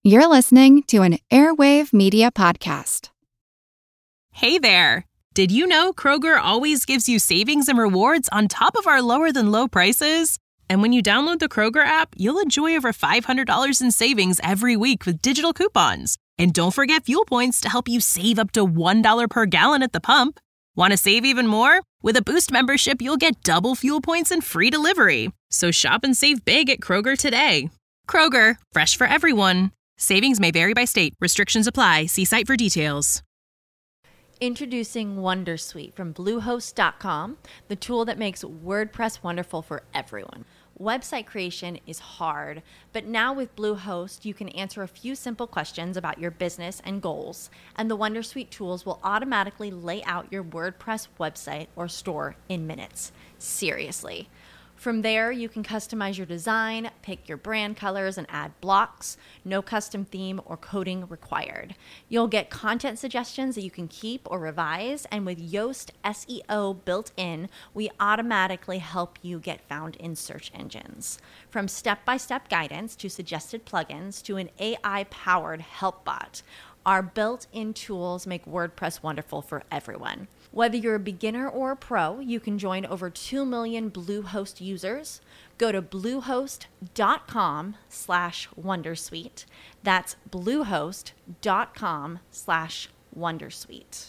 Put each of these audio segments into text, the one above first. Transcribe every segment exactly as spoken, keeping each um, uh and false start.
You're listening to an Airwave Media Podcast. Hey there! Did you know Kroger always gives you savings and rewards on top of our lower-than-low prices? And when you download the Kroger app, you'll enjoy over five hundred dollars in savings every week with digital coupons. And don't forget fuel points to help you save up to one dollar per gallon at the pump. Want to save even more? With a Boost membership, you'll get double fuel points and free delivery. So shop and save big at Kroger today. Kroger, fresh for everyone. Savings may vary by state. Restrictions apply. See site for details. Introducing Wondersuite from Bluehost dot com, the tool that makes WordPress wonderful for everyone. Website creation is hard, but now with Bluehost, you can answer a few simple questions about your business and goals, and the Wondersuite tools will automatically lay out your WordPress website or store in minutes. Seriously. From there, you can customize your design, pick your brand colors, and add blocks. No custom theme or coding required. You'll get content suggestions that you can keep or revise, and with Yoast S E O built in, we automatically help you get found in search engines. From step-by-step guidance to suggested plugins to an A I-powered help bot, our built-in tools make WordPress wonderful for everyone. Whether you're a beginner or a pro, you can join over two million Bluehost users. Go to bluehost.com slash Wondersuite. That's bluehost.com slash Wondersuite.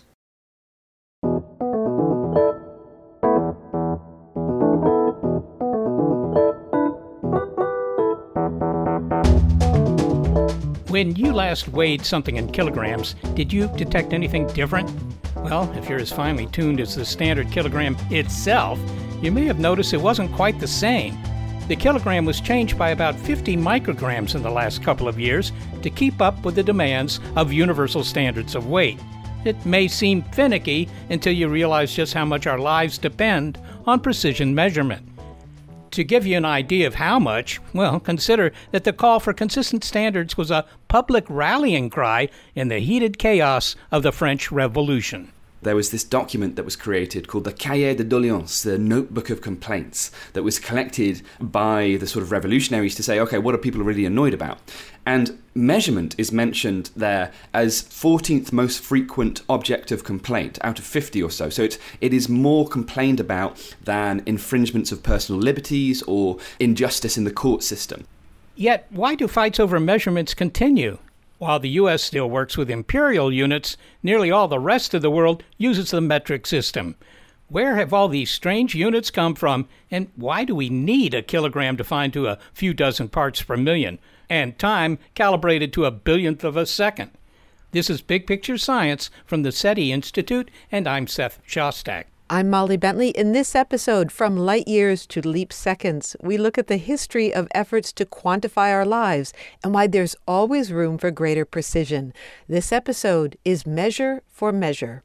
When you last weighed something in kilograms, did you detect anything different? Well, if you're as finely tuned as the standard kilogram itself, you may have noticed it wasn't quite the same. The kilogram was changed by about fifty micrograms in the last couple of years to keep up with the demands of universal standards of weight. It may seem finicky until you realize just how much our lives depend on precision measurement. To give you an idea of how much, well, consider that the call for consistent standards was a public rallying cry in the heated chaos of the French Revolution. There was this document that was created called the Cahier de Doléances, the Notebook of Complaints, that was collected by the sort of revolutionaries to say, okay, what are people really annoyed about? And measurement is mentioned there as fourteenth most frequent object of complaint out of fifty or so. So it, it is more complained about than infringements of personal liberties or injustice in the court system. Yet, why do fights over measurements continue? While the U S still works with imperial units, nearly all the rest of the world uses the metric system. Where have all these strange units come from, and why do we need a kilogram defined to a few dozen parts per million, and time calibrated to a billionth of a second? This is Big Picture Science from the SETI Institute, and I'm Seth Shostak. I'm Molly Bentley. In this episode, From Light Years to Leap Seconds, we look at the history of efforts to quantify our lives and why there's always room for greater precision. This episode is Measure for Measure.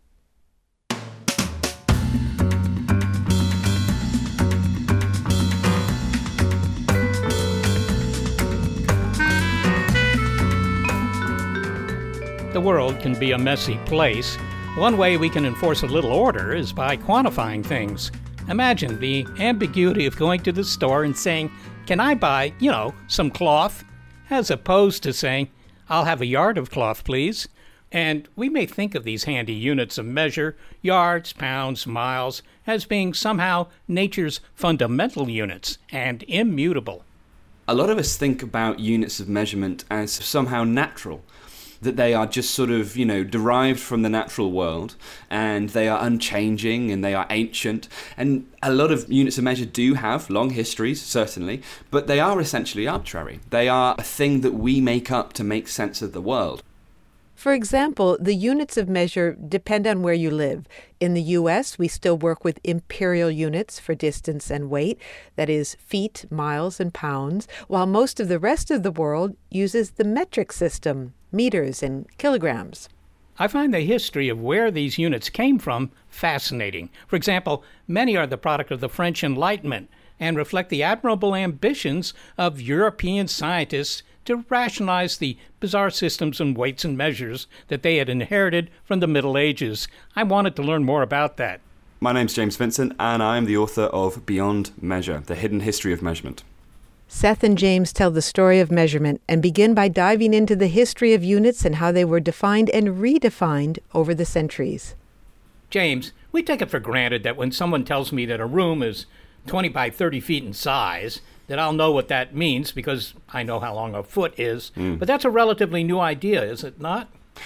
The world can be a messy place. One way we can enforce a little order is by quantifying things. Imagine the ambiguity of going to the store and saying, can I buy, you know, some cloth? As opposed to saying, I'll have a yard of cloth, please. And we may think of these handy units of measure, yards, pounds, miles, as being somehow nature's fundamental units and immutable. A lot of us think about units of measurement as somehow natural, that they are just sort of, you know, derived from the natural world, and they are unchanging and they are ancient. And a lot of units of measure do have long histories, certainly, but they are essentially arbitrary. They are a thing that we make up to make sense of the world. For example, the units of measure depend on where you live. In the U S, we still work with imperial units for distance and weight, that is, feet, miles, and pounds, while most of the rest of the world uses the metric system, meters and kilograms. I find the history of where these units came from fascinating. For example, many are the product of the French Enlightenment and reflect the admirable ambitions of European scientists to rationalize the bizarre systems and weights and measures that they had inherited from the Middle Ages. I wanted to learn more about that. My name's James Vincent, and I'm the author of Beyond Measure, The Hidden History of Measurement. Seth and James tell the story of measurement and begin by diving into the history of units and how they were defined and redefined over the centuries. James, we take it for granted that when someone tells me that a room is twenty by thirty feet in size, that I'll know what that means because I know how long a foot is. Mm. But that's a relatively new idea, is it not?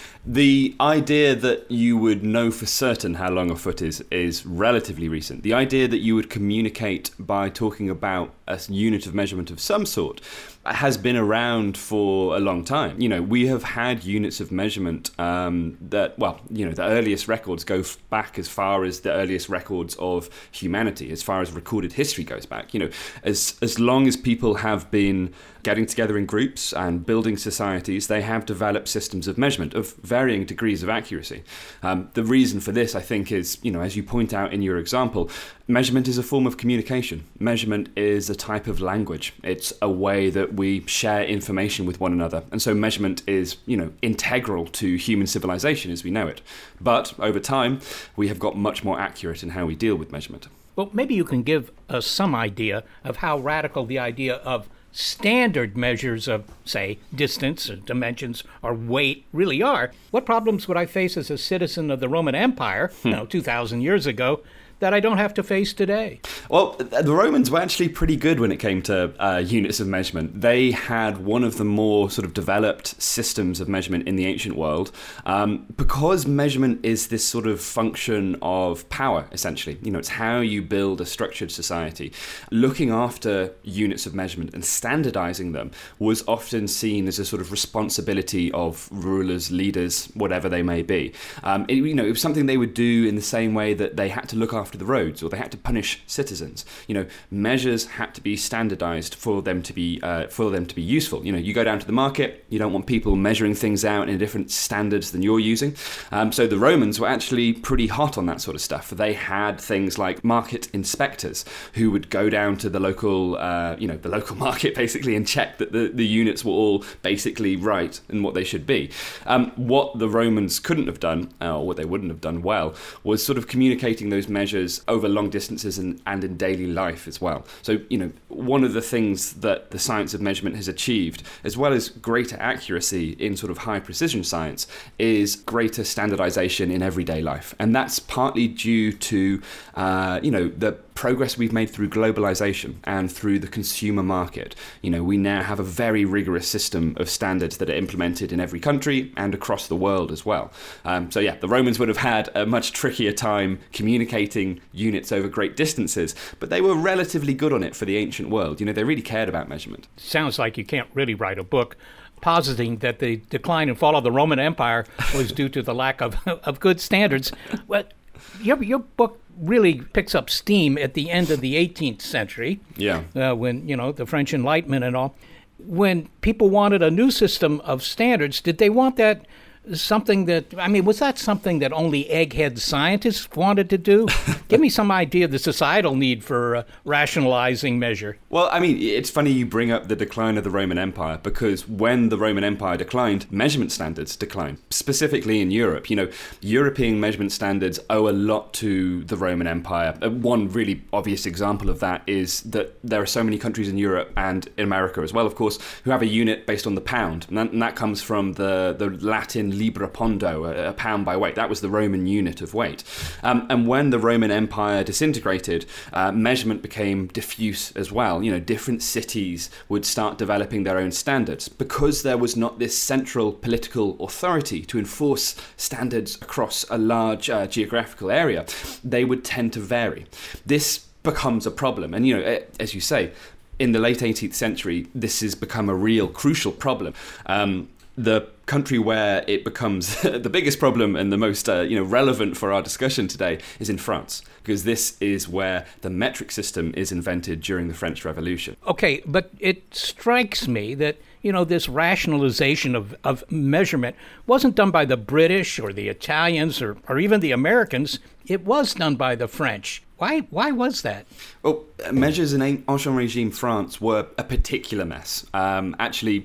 The idea that you would know for certain how long a foot is is relatively recent. The idea that you would communicate by talking about a unit of measurement of some sort has been around for a long time. You know, we have had units of measurement um, that, well, you know, the earliest records go f- back as far as the earliest records of humanity, as far as recorded history goes back. You know, as as long as people have been getting together in groups and building societies, they have developed systems of measurement of varying degrees of accuracy. Um, the reason for this, I think, is, you know, as you point out in your example, measurement is a form of communication. Measurement is a type of language. It's a way that we share information with one another. And so measurement is, you know, integral to human civilization as we know it. But over time, we have got much more accurate in how we deal with measurement. Well, maybe you can give us some idea of how radical the idea of standard measures of, say, distance or dimensions or weight really are. What problems would I face as a citizen of the Roman Empire, hmm. you know, two thousand years ago, that I don't have to face today? Well, the Romans were actually pretty good when it came to uh, units of measurement. They had one of the more sort of developed systems of measurement in the ancient world um, because measurement is this sort of function of power, essentially. You know, it's how you build a structured society. Looking after units of measurement and standardizing them was often seen as a sort of responsibility of rulers, leaders, whatever they may be. Um, it, you know, it was something they would do in the same way that they had to look after the roads, or they had to punish citizens. You know, measures had to be standardized for them to be uh, for them to be useful. You know, you go down to the market, you don't want people measuring things out in different standards than you're using. Um, so the Romans were actually pretty hot on that sort of stuff. They had things like market inspectors who would go down to the local, uh, you know, the local market basically and check that the, the units were all basically right and what they should be. Um, what the Romans couldn't have done, uh, or what they wouldn't have done well, was sort of communicating those measures over long distances and, and in daily life as well. So, you know, one of the things that the science of measurement has achieved, as well as greater accuracy in sort of high precision science, is greater standardization in everyday life. And that's partly due to, uh, you know, the progress we've made through globalization and through the consumer market. You know, we now have a very rigorous system of standards that are implemented in every country and across the world as well. Um, so yeah, the Romans would have had a much trickier time communicating units over great distances, but they were relatively good on it for the ancient world. You know, they really cared about measurement. Sounds like you can't really write a book positing that the decline and fall of the Roman Empire was due to the lack of, of good standards. Well, your, your book really picks up steam at the end of the eighteenth century. Yeah. Uh, when, you know, the French Enlightenment and all. When people wanted a new system of standards, did they want that something that, I mean, was that something that only egghead scientists wanted to do? Give me some idea of the societal need for uh, rationalizing measure. Well, I mean, it's funny you bring up the decline of the Roman Empire, because when the Roman Empire declined, measurement standards declined, specifically in Europe. You know, European measurement standards owe a lot to the Roman Empire. Uh, one really obvious example of that is that there are so many countries in Europe and in America as well, of course, who have a unit based on the pound. And that, and that comes from the, the Latin libra pondo, a, a pound by weight. That was the Roman unit of weight. Um, and when the Roman Empire disintegrated, uh, measurement became diffuse as well. You know, different cities would start developing their own standards because there was not this central political authority to enforce standards across a large uh, geographical area. They would tend to vary. This becomes a problem. And, you know, as you say, in the late eighteenth century, this has become a real crucial problem. Um, The country where it becomes the biggest problem and the most uh, you know relevant for our discussion today is in France, because this is where the metric system is invented during the French Revolution. Okay, but it strikes me that, you know, this rationalization of, of measurement wasn't done by the British or the Italians or, or even the Americans. It was done by the French. Why Why was that? Well, measures in Ancient Regime France were a particular mess. Um, actually,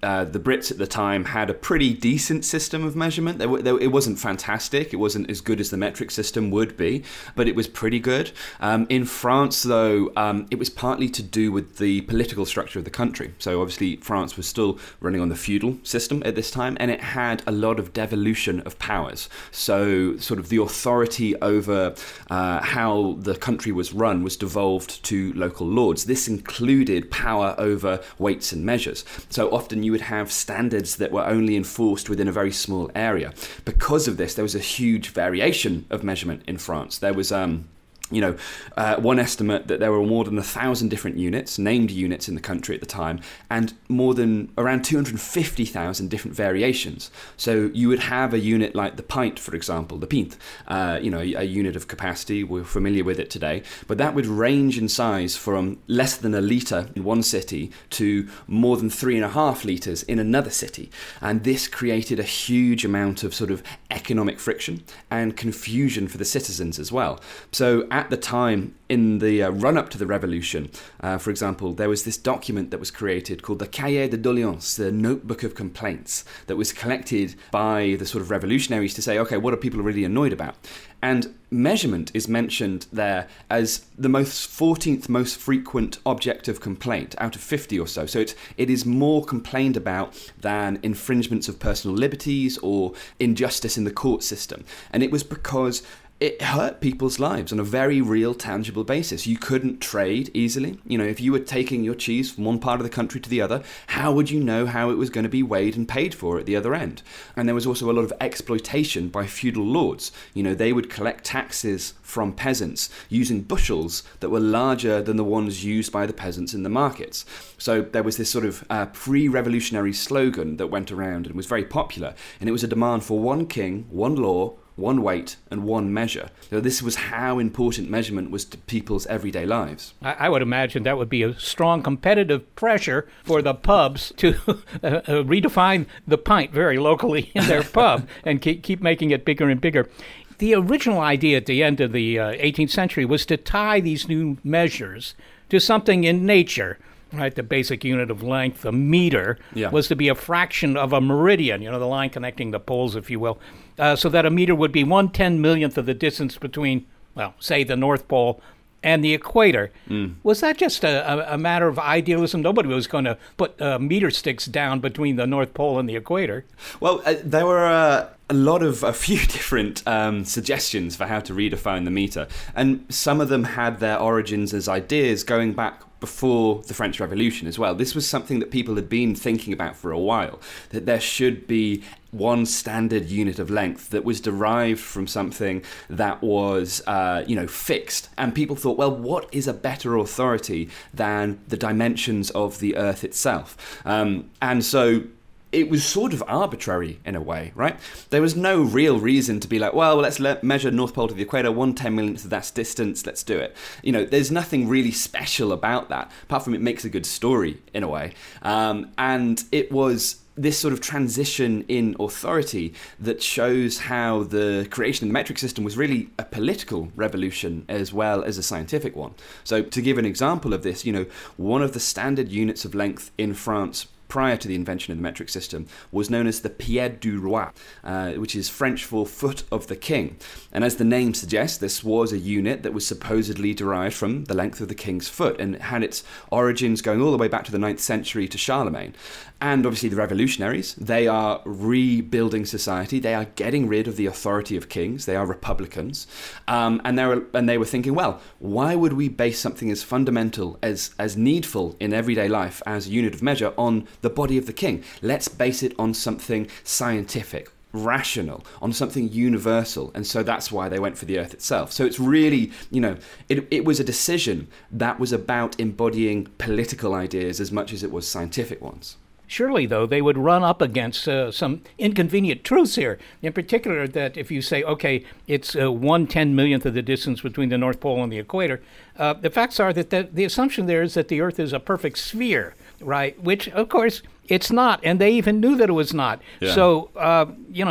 uh, the Brits at the time had a pretty decent system of measurement. They were, they, it wasn't fantastic. It wasn't as good as the metric system would be, but it was pretty good. Um, in France, though, um, it was partly to do with the political structure of the country. So obviously France was still running on the feudal system at this time, and it had a lot of devolution of powers. So sort of the authority over uh, how the country was run was devolved to local lords. This included power over weights and measures. So often you would have standards that were only enforced within a very small area. Because of this, there was a huge variation of measurement in France. There was um, You know, uh, one estimate that there were more than a thousand different units, named units in the country at the time, and more than around two hundred fifty thousand different variations. So you would have a unit like the pint, for example, the pint, uh, you know, a unit of capacity. We're familiar with it today, but that would range in size from less than a litre in one city to more than three and a half litres in another city. And this created a huge amount of sort of economic friction and confusion for the citizens as well. So at the time, in the uh, run-up to the revolution, uh, for example, there was this document that was created called the Cahier de Doléances, the Notebook of Complaints, that was collected by the sort of revolutionaries to say, okay, what are people really annoyed about? And measurement is mentioned there as the most fourteenth most frequent object of complaint out of fifty or so. So it, it is more complained about than infringements of personal liberties or injustice in the court system. And it was because it hurt people's lives on a very real, tangible basis. You couldn't trade easily. You know, if you were taking your cheese from one part of the country to the other, how would you know how it was going to be weighed and paid for at the other end? And there was also a lot of exploitation by feudal lords. You know, they would collect taxes from peasants using bushels that were larger than the ones used by the peasants in the markets. So there was this sort of uh, pre-revolutionary slogan that went around and was very popular. And it was a demand for one king, one law, one weight and one measure. So this was how important measurement was to people's everyday lives. I, I would imagine that would be a strong competitive pressure for the pubs to uh, uh, redefine the pint very locally in their pub and keep, keep making it bigger and bigger. The original idea at the end of the uh, eighteenth century was to tie these new measures to something in nature. Right, the basic unit of length, the meter, yeah. was to be a fraction of a meridian, you know, the line connecting the poles, if you will, uh, so that a meter would be one ten millionth of the distance between, well, say, the North Pole and the equator. Mm. Was that just a, a matter of idealism? Nobody was going to put uh, meter sticks down between the North Pole and the equator. Well, uh, there were uh, a lot of, a few different um, suggestions for how to redefine the meter. And some of them had their origins as ideas going back before the French Revolution as well. This was something that people had been thinking about for a while, that there should be one standard unit of length that was derived from something that was, uh, you know, fixed. And people thought, well, what is a better authority than the dimensions of the Earth itself? Um, and so it was sort of arbitrary in a way, right? There was no real reason to be like, well, let's let measure North Pole to the equator, one ten millionth of that distance, let's do it. You know, there's nothing really special about that, apart from it makes a good story in a way. Um, and it was this sort of transition in authority that shows how the creation of the metric system was really a political revolution as well as a scientific one. So to give an example of this, you know, one of the standard units of length in France prior to the invention of the metric system was known as the pied du roi, uh, which is French for foot of the king. And as the name suggests, this was a unit that was supposedly derived from the length of the king's foot and had its origins going all the way back to the ninth century to Charlemagne. And obviously the revolutionaries, they are rebuilding society. They are getting rid of the authority of kings. They are republicans. Um, and, they were, and they were thinking, well, why would we base something as fundamental, as, as needful in everyday life as a unit of measure on the body of the king? Let's base it on something scientific, rational, on something universal. And so that's why they went for the Earth itself. So it's really, you know, it, it was a decision that was about embodying political ideas as much as it was scientific ones. Surely, though, they would run up against uh, some inconvenient truths here. In particular, that if you say, okay, it's uh, one ten millionth of the distance between the North Pole and the equator, uh, the facts are that the, the assumption there is that the Earth is a perfect sphere, right? Which, of course, it's not, and they even knew that it was not. Yeah. So, uh, you know,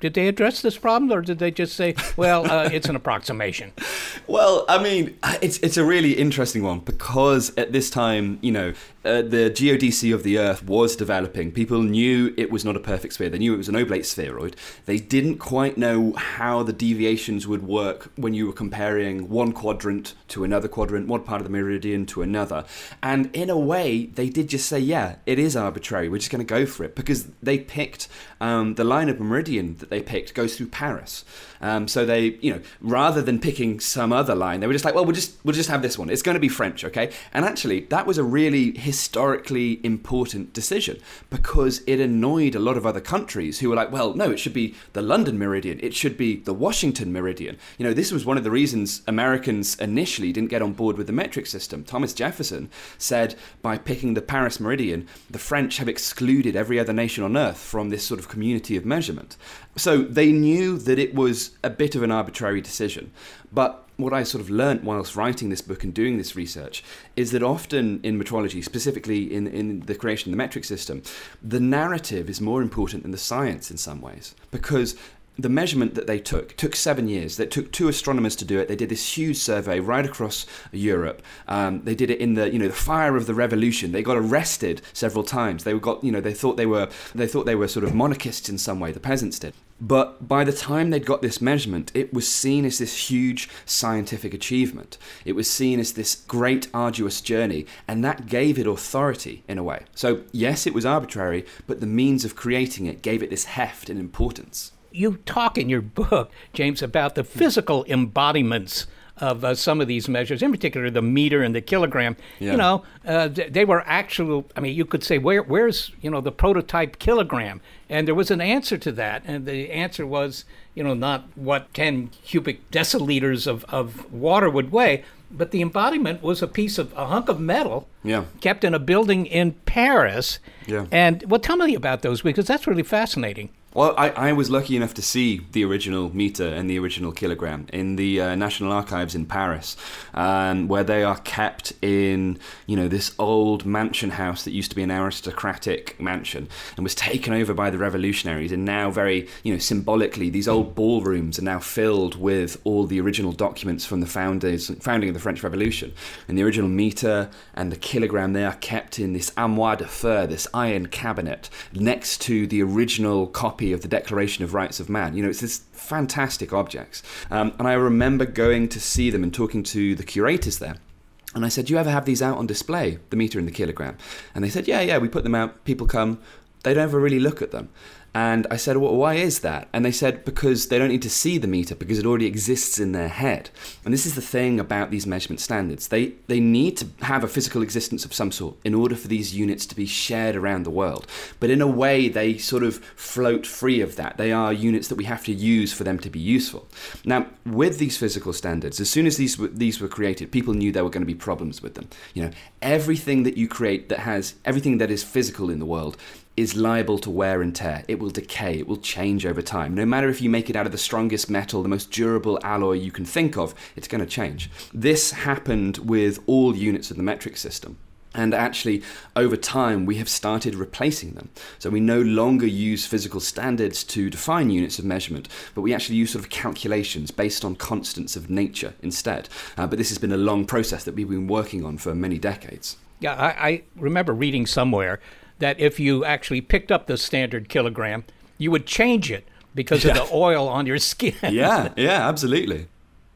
Did they address this problem, or did they just say, well, uh, it's an approximation? Well, I mean, it's it's a really interesting one because at this time, you know, uh, the geodesy of the Earth was developing. People knew it was not a perfect sphere. They knew it was an oblate spheroid. They didn't quite know how the deviations would work when you were comparing one quadrant to another quadrant, one part of the meridian to another. And in a way, they did just say, yeah, it is arbitrary. We're just going to go for it because they picked um, the line of meridian that they picked goes through Paris. Um, so they, you know, rather than picking some other line, they were just like, well, we'll just we'll just have this one. It's going to be French, okay? And actually, that was a really historically important decision because it annoyed a lot of other countries who were like, well, no, it should be the London meridian. It should be the Washington meridian. You know, this was one of the reasons Americans initially didn't get on board with the metric system. Thomas Jefferson said by picking the Paris meridian, the French have excluded every other nation on earth from this sort of community of measurement. So they knew that it was a bit of an arbitrary decision. But what I sort of learnt whilst writing this book and doing this research is that often in metrology, specifically in, in the creation of the metric system, the narrative is more important than the science in some ways. Because the measurement that they took took seven years. It took two astronomers to do it. They did this huge survey right across Europe. Um, they did it in the, you know, the fire of the revolution. They got arrested several times. They got, you know, they thought they were, they thought they were sort of monarchists in some way. The peasants did. But by the time they'd got this measurement, it was seen as this huge scientific achievement. It was seen as this great, arduous journey, and that gave it authority in a way. So yes, it was arbitrary, but the means of creating it gave it this heft and importance. You talk in your book, James, about the physical embodiments of uh, some of these measures, in particular the meter and the kilogram. Yeah. You know, uh, they were actual, I mean, you could say, where, where's, you know, the prototype kilogram? And there was an answer to that. And the answer was, you know, not what ten cubic deciliters of, of water would weigh, but the embodiment was a piece of, a hunk of metal yeah. kept in a building in Paris. Yeah. And, well, tell me about those, because that's really fascinating. Well, I, I was lucky enough to see the original meter and the original kilogram in the uh, National Archives in Paris, um, where they are kept in, you know, this old mansion house that used to be an aristocratic mansion and was taken over by the revolutionaries. And now, very, you know, symbolically, these old ballrooms are now filled with all the original documents from the founders, founding of the French Revolution. And the original meter and the kilogram, they are kept in this armoire de fer, this iron cabinet, next to the original copy of the Declaration of Rights of Man. You know, it's this fantastic objects. Um, and I remember going to see them and talking to the curators there. And I said, do you ever have these out on display, the meter and the kilogram? And they said, yeah, yeah, we put them out. People come. They don't ever really look at them. And I said, well, why is that? And they said, because they don't need to see the meter because it already exists in their head. And this is the thing about these measurement standards. They they need to have a physical existence of some sort in order for these units to be shared around the world. But in a way, they sort of float free of that. They are units that we have to use for them to be useful. Now, with these physical standards, as soon as these were, these were created, people knew there were going to be problems with them. You know, everything that you create that has, everything that is physical in the world is liable to wear and tear. It will decay. It will change over time. No matter if you make it out of the strongest metal, the most durable alloy you can think of, it's going to change. This happened with all units of the metric system. And actually, over time, we have started replacing them. So we no longer use physical standards to define units of measurement, but we actually use sort of calculations based on constants of nature instead. Uh, but this has been a long process that we've been working on for many decades. Yeah, I, I remember reading somewhere that if you actually picked up the standard kilogram, you would change it because yeah. of the oil on your skin. yeah, yeah, absolutely.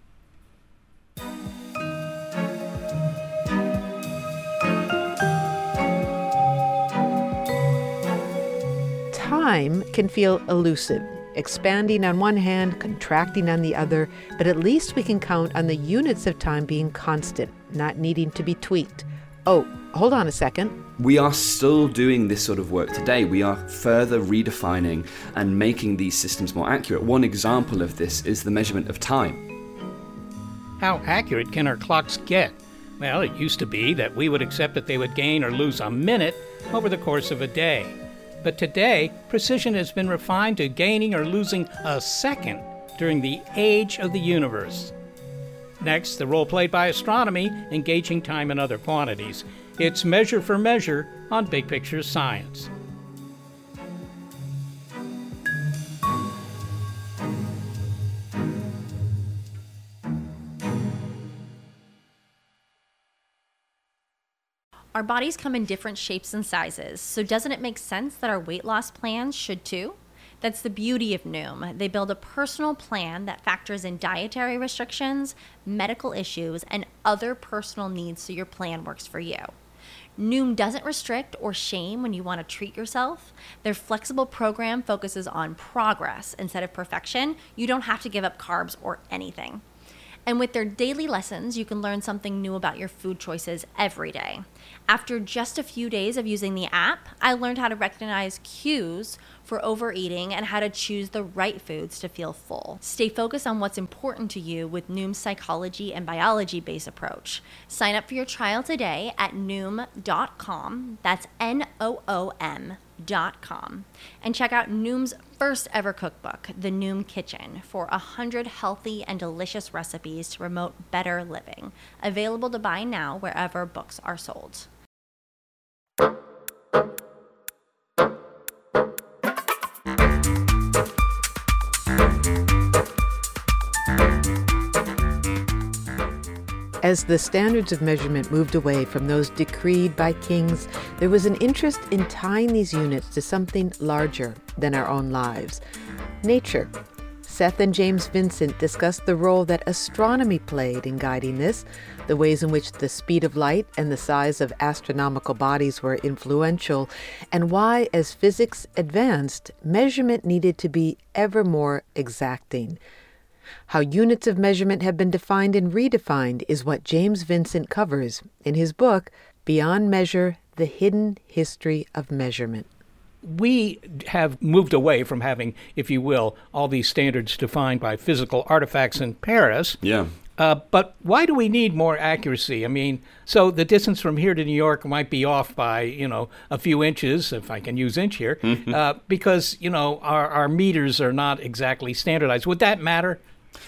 Time can feel elusive, expanding on one hand, contracting on the other, but at least we can count on the units of time being constant, not needing to be tweaked. Oh, hold on a second. We are still doing this sort of work today. We are further redefining and making these systems more accurate. One example of this is the measurement of time. How accurate can our clocks get? Well, it used to be that we would accept that they would gain or lose a minute over the course of a day. But today, precision has been refined to gaining or losing a second during the age of the universe. Next, the role played by astronomy, engaging time in other quantities. It's Measure for Measure on Big Picture Science. Our bodies come in different shapes and sizes, so doesn't it make sense that our weight loss plans should too? That's the beauty of Noom. They build a personal plan that factors in dietary restrictions, medical issues, and other personal needs so your plan works for you. Noom doesn't restrict or shame when you want to treat yourself. Their flexible program focuses on progress instead of perfection. You don't have to give up carbs or anything. And with their daily lessons, you can learn something new about your food choices every day. After just a few days of using the app, I learned how to recognize cues for overeating and how to choose the right foods to feel full. Stay focused on what's important to you with Noom's psychology and biology-based approach. Sign up for your trial today at noom dot com. That's N O O M dot com. And check out Noom's first ever cookbook, The Noom Kitchen, for one hundred healthy and delicious recipes to promote better living. Available to buy now wherever books are sold. As the standards of measurement moved away from those decreed by kings, there was an interest in tying these units to something larger than our own lives. Nature. Seth and James Vincent discussed the role that astronomy played in guiding this, the ways in which the speed of light and the size of astronomical bodies were influential, and why, as physics advanced, measurement needed to be ever more exacting. How units of measurement have been defined and redefined is what James Vincent covers in his book, Beyond Measure, The Hidden History of Measurement. We have moved away from having, if you will, all these standards defined by physical artifacts in Paris. Yeah. Uh, but why do we need more accuracy? I mean, so the distance from here to New York might be off by, you know, a few inches, if I can use inch here, mm-hmm. uh, because, you know, our, our meters are not exactly standardized. Would that matter?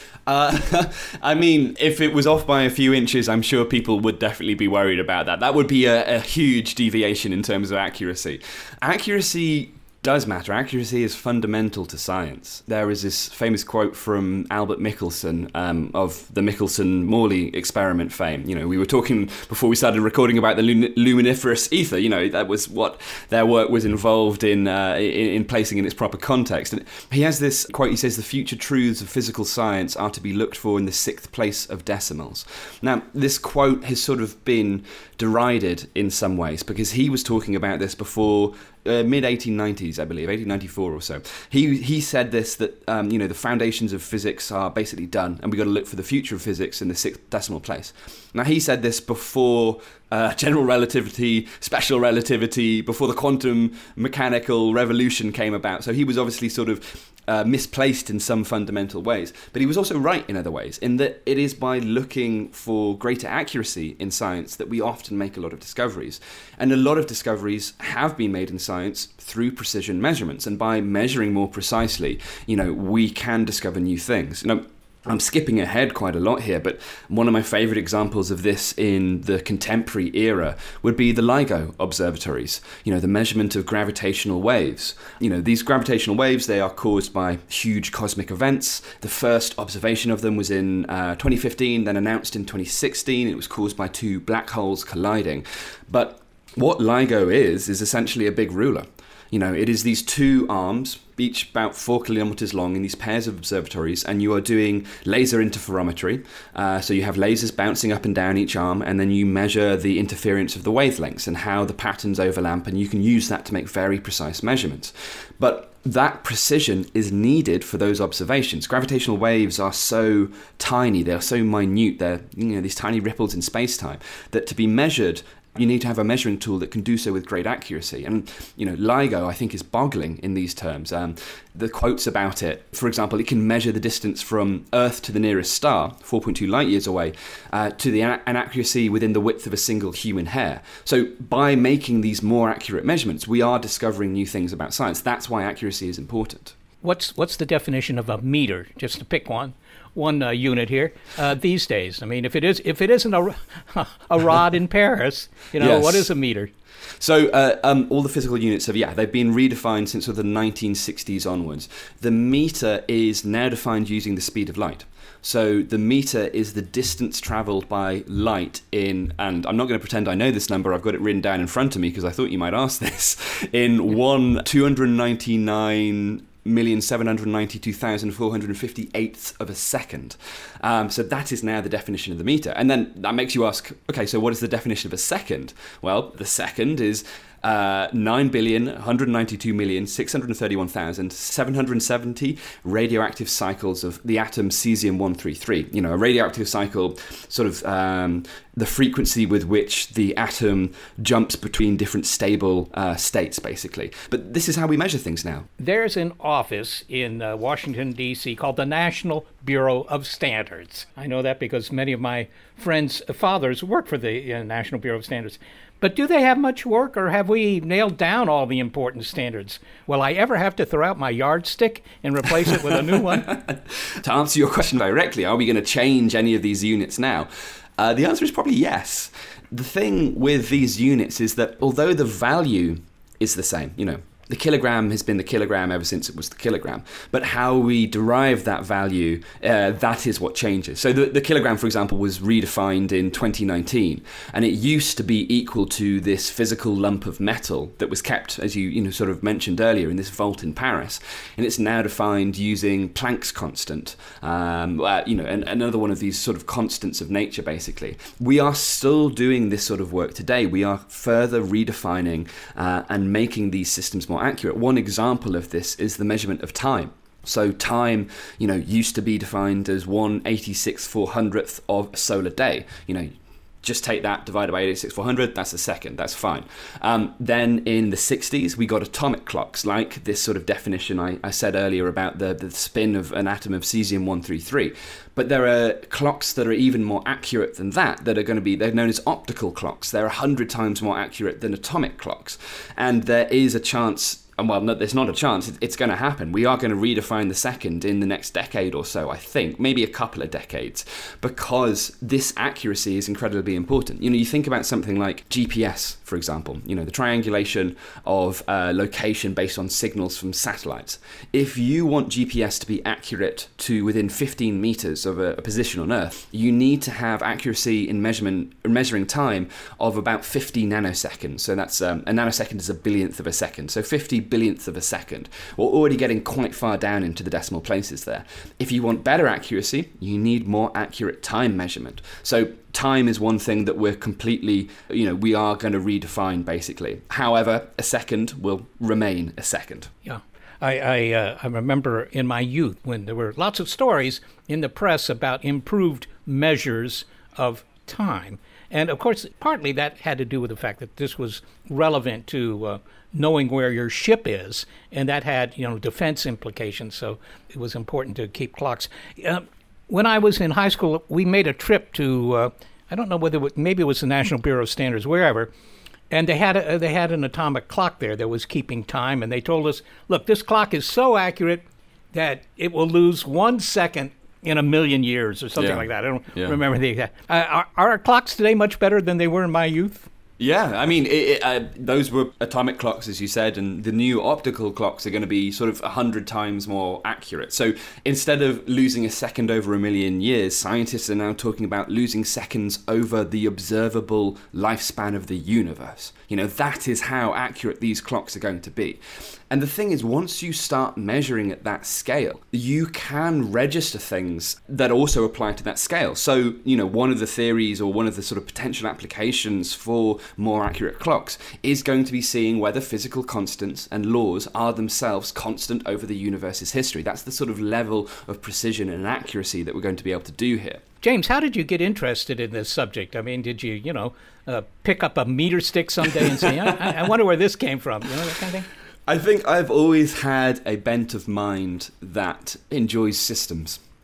Uh, I mean, if it was off by a few inches, I'm sure people would definitely be worried about that. That would be a, a huge deviation in terms of accuracy. Accuracy does matter. Accuracy is fundamental to science. There is this famous quote from Albert Michelson um, of the Michelson-Morley experiment fame. You know, we were talking before we started recording about the lun- luminiferous ether. You know, that was what their work was involved in, uh, in in placing in its proper context. And he has this quote. He says, "The future truths of physical science are to be looked for in the sixth place of decimals." Now, this quote has sort of been derided in some ways because he was talking about this before Uh, mid eighteen nineties, I believe, eighteen ninety-four or so. He he said this, that um, you know, the foundations of physics are basically done, and we got to look for the future of physics in the sixth decimal place. Now, he said this before uh, general relativity, special relativity, before the quantum mechanical revolution came about. So he was obviously sort of uh, misplaced in some fundamental ways. But he was also right in other ways, in that it is by looking for greater accuracy in science that we often make a lot of discoveries. And a lot of discoveries have been made in science through precision measurements. And by measuring more precisely, you know, we can discover new things. You know, I'm skipping ahead quite a lot here, but one of my favorite examples of this in the contemporary era would be the LIGO observatories, you know, the measurement of gravitational waves. You know, these gravitational waves, they are caused by huge cosmic events. The first observation of them was in uh, twenty fifteen, then announced in twenty sixteen. It was caused by two black holes colliding. But what LIGO is, is essentially a big ruler. You know, it is these two arms, each about four kilometers long, in these pairs of observatories, and you are doing laser interferometry. Uh, so you have lasers bouncing up and down each arm, and then you measure the interference of the wavelengths and how the patterns overlap, and you can use that to make very precise measurements. But that precision is needed for those observations. Gravitational waves are so tiny, they're so minute, they're, you know, these tiny ripples in space-time, that to be measured, you need to have a measuring tool that can do so with great accuracy. And, you know, LIGO, I think, is boggling in these terms. Um, the quotes about it, for example, it can measure the distance from Earth to the nearest star, four point two light years away, uh, to the an accuracy within the width of a single human hair. So by making these more accurate measurements, we are discovering new things about science. That's why accuracy is important. what's what's the definition of a meter? Just to pick one, one uh, unit here uh, these days. I mean, if it is if it isn't a, a rod in Paris, you know, Yes. what is a meter? So uh, um, all the physical units have, yeah, they've been redefined since sort of the nineteen sixties onwards. The meter is now defined using the speed of light. So the meter is the distance travelled by light in, and I'm not going to pretend I know this number, I've got it written down in front of me because I thought you might ask this, in one two hundred ninety-nine million seven hundred ninety-two thousand four hundred fifty-eighths of a second. Um, so that is now the definition of the meter. And then that makes you ask, okay, so what is the definition of a second? Well, the second is uh, nine billion one hundred ninety-two million six hundred thirty-one thousand seven hundred seventy radioactive cycles of the atom cesium one thirty-three. You know, a radioactive cycle, sort of um, the frequency with which the atom jumps between different stable uh, states, basically. But this is how we measure things now. There's an office in uh, Washington, D C called the National Bureau of Standards. I know that because many of my friends' fathers work for the uh, National Bureau of Standards. But do they have much work, or have we nailed down all the important standards? Will I ever have to throw out my yardstick and replace it with a new one? To answer your question directly, are we going to change any of these units now? Uh, the answer is probably yes. The thing with these units is that although the value is the same, you know, the kilogram has been the kilogram ever since it was the kilogram. But how we derive that value, uh, that is what changes. So the, the kilogram, for example, was redefined in twenty nineteen. And it used to be equal to this physical lump of metal that was kept, as you, you know, sort of mentioned earlier, in this vault in Paris. And it's now defined using Planck's constant, um, uh, you know, and another one of these sort of constants of nature, basically. We are still doing this sort of work today. We are further redefining uh, and making these systems more accurate. One example of this is the measurement of time. So time, you know, used to be defined as one eighty-six four hundredth of a solar day. You know, just take that divided by eighty-six four hundred, that's a second, that's fine. Um, then in the sixties, we got atomic clocks, like this sort of definition I, I said earlier about the, the spin of an atom of cesium one thirty-three. But there are clocks that are even more accurate than that, that are going to be, they're known as optical clocks. They're one hundred times more accurate than atomic clocks. And there is a chance, and well, no, there's not a chance, it's going to happen. We are going to redefine the second in the next decade or so, I think, maybe a couple of decades, because this accuracy is incredibly important. You know, you think about something like G P S, for example, you know, the triangulation of uh, location based on signals from satellites. If you want G P S to be accurate to within fifteen meters of a, a position on Earth, you need to have accuracy in measurement, measuring time of about fifty nanoseconds. So that's um, a nanosecond is a billionth of a second. So fifty billionths of a second. We're already getting quite far down into the decimal places there. If you want better accuracy, you need more accurate time measurement. So time is one thing that we're completely, you know, we are going to redefine basically. However, a second will remain a second. Yeah. I I, uh, I remember in my youth when there were lots of stories in the press about improved measures of time. And of course, partly that had to do with the fact that this was relevant to uh, knowing where your ship is, and that had, you know, defense implications. So it was important to keep clocks. Uh, when I was in high school, we made a trip to, uh, I don't know whether it was, maybe it was the National Bureau of Standards, wherever, and they had a, they had an atomic clock there that was keeping time, and they told us, look, this clock is so accurate that it will lose one second in a million years or something Yeah. like that. I don't Yeah. remember the exact. Uh, are, are our clocks today much better than they were in my youth? Yeah, I mean, it, it, uh, those were atomic clocks, as you said, and the new optical clocks are going to be sort of one hundred times more accurate. So instead of losing a second over a million years, scientists are now talking about losing seconds over the observable lifespan of the universe. You know, that is how accurate these clocks are going to be. And the thing is, once you start measuring at that scale, you can register things that also apply to that scale. So, you know, one of the theories or one of the sort of potential applications for more accurate clocks is going to be seeing whether physical constants and laws are themselves constant over the universe's history. That's the sort of level of precision and accuracy that we're going to be able to do here. James, how did you get interested in this subject? I mean, did you, you know, uh, pick up a meter stick someday and say, I, I wonder where this came from, you know, that kind of thing? I think I've always had a bent of mind that enjoys systems.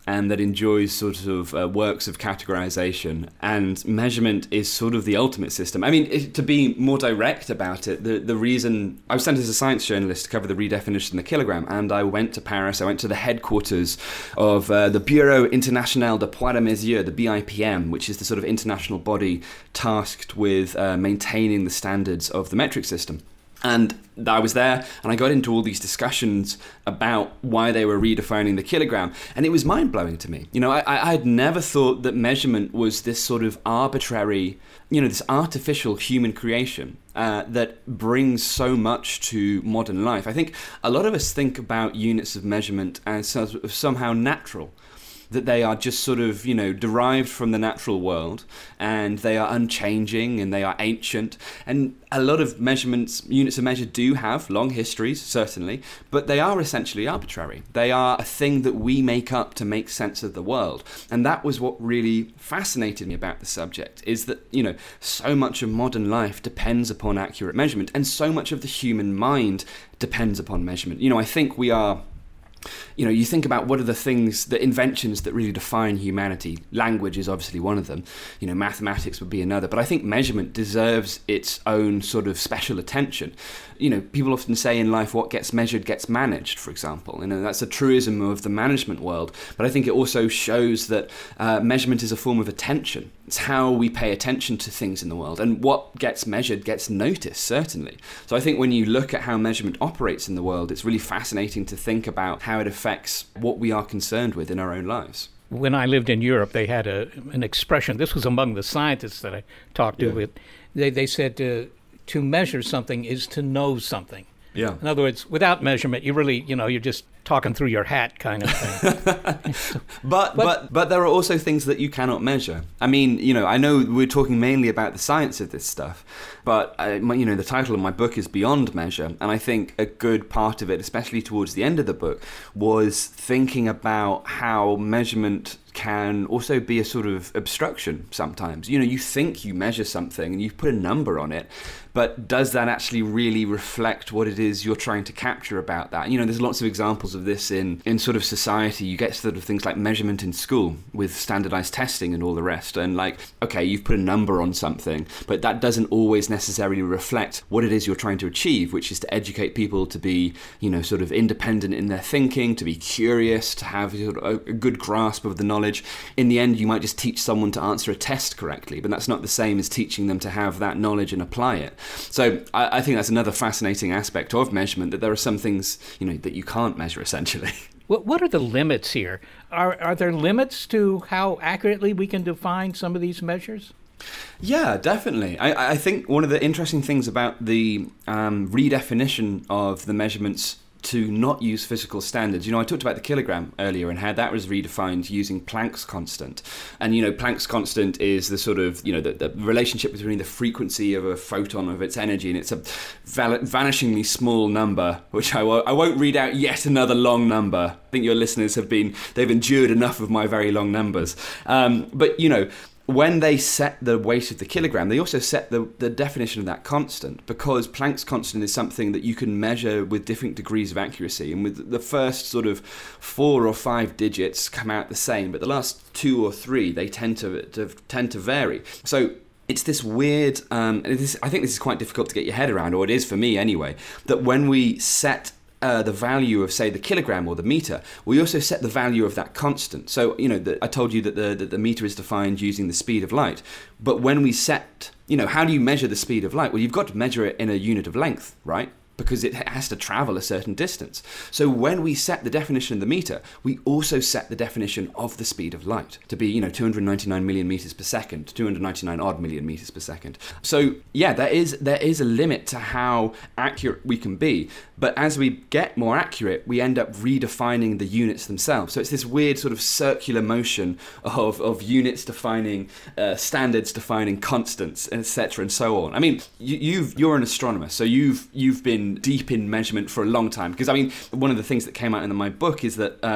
and that enjoys sort of uh, works of categorization. And measurement is sort of the ultimate system. I mean, it, to be more direct about it, the, the reason I was sent as a science journalist to cover the redefinition of the kilogram, and I went to Paris, I went to the headquarters of uh, the Bureau International de Poids de Mesure, the B I P M, which is the sort of international body tasked with uh, maintaining the standards of the metric system. And I was there and I got into all these discussions about why they were redefining the kilogram. And it was mind-blowing to me. You know, I, I had never thought that measurement was this sort of arbitrary, you know, this artificial human creation uh, that brings so much to modern life. I think a lot of us think about units of measurement as sort of somehow natural, that they are just sort of, you know, derived from the natural world, and they are unchanging and they are ancient. And a lot of measurements, units of measure do have long histories, certainly, but they are essentially arbitrary. They are a thing that we make up to make sense of the world. And that was what really fascinated me about the subject, is that, you know, so much of modern life depends upon accurate measurement, and so much of the human mind depends upon measurement. You know, I think we are... You know, you think about what are the things, the inventions that really define humanity. Language is obviously one of them. You know, mathematics would be another. But I think measurement deserves its own sort of special attention. You know, people often say in life, what gets measured gets managed, for example. You know, that's a truism of the management world. But I think it also shows that uh, measurement is a form of attention. It's how we pay attention to things in the world. And what gets measured gets noticed, certainly. So I think when you look at how measurement operates in the world, it's really fascinating to think about how it affects what we are concerned with in our own lives. When I lived in Europe, they had a an expression. This was among the scientists that I talked to. Yeah. With, they, they said uh, to measure something is to know something. Yeah. In other words, without measurement, you really, you know, you're just talking through your hat kind of thing. so, but, but but but there are also things that you cannot measure. I mean, you know, I know we're talking mainly about the science of this stuff, but I, my, you know, the title of my book is Beyond Measure, and I think a good part of it, especially towards the end of the book, was thinking about how measurement can also be a sort of obstruction sometimes. You know, you think you measure something and you put a number on it, but does that actually really reflect what it is you're trying to capture about that? You know, there's lots of examples of this in, in sort of society. You get sort of things like measurement in school with standardized testing and all the rest. And like, okay, you've put a number on something, but that doesn't always necessarily reflect what it is you're trying to achieve, which is to educate people to be, you know, sort of independent in their thinking, to be curious, to have sort of a, a good grasp of the knowledge. In the end, you might just teach someone to answer a test correctly, but that's not the same as teaching them to have that knowledge and apply it. So I, I think that's another fascinating aspect of measurement, that there are some things, you know, that you can't measure, essentially. What what are the limits here? Are are there limits to how accurately we can define some of these measures? Yeah, definitely. I, I think one of the interesting things about the um, redefinition of the measurements to not use physical standards. You know, I talked about the kilogram earlier and how that was redefined using Planck's constant. And, you know, Planck's constant is the sort of, you know, the, the relationship between the frequency of a photon of its energy, and it's a val- vanishingly small number, which I, w- I won't read out yet another long number. I think your listeners have been, they've endured enough of my very long numbers. Um, but, you know, when they set the weight of the kilogram, they also set the, the definition of that constant, because Planck's constant is something that you can measure with different degrees of accuracy. And with the first sort of four or five digits come out the same, but the last two or three, they tend to, to tend to vary. So it's this weird, um, and this, I think this is quite difficult to get your head around, or it is for me anyway, that when we set Uh, the value of, say, the kilogram or the meter, we also set the value of that constant. So, you know, the, I told you that the, that the meter is defined using the speed of light. But when we set, you know, how do you measure the speed of light? Well, you've got to measure it in a unit of length, right? Because it has to travel a certain distance. So when we set the definition of the meter, we also set the definition of the speed of light to be, you know, two hundred ninety-nine million meters per second, two hundred ninety-nine odd million meters per second. So yeah, there is there is a limit to how accurate we can be. But as we get more accurate, we end up redefining the units themselves. So it's this weird sort of circular motion of, of units defining uh, standards, defining constants, et cetera, and so on. I mean, you, you've you're an astronomer, so you've you've been deep in measurement for a long time. Because I mean, one of the things that came out in my book is that um,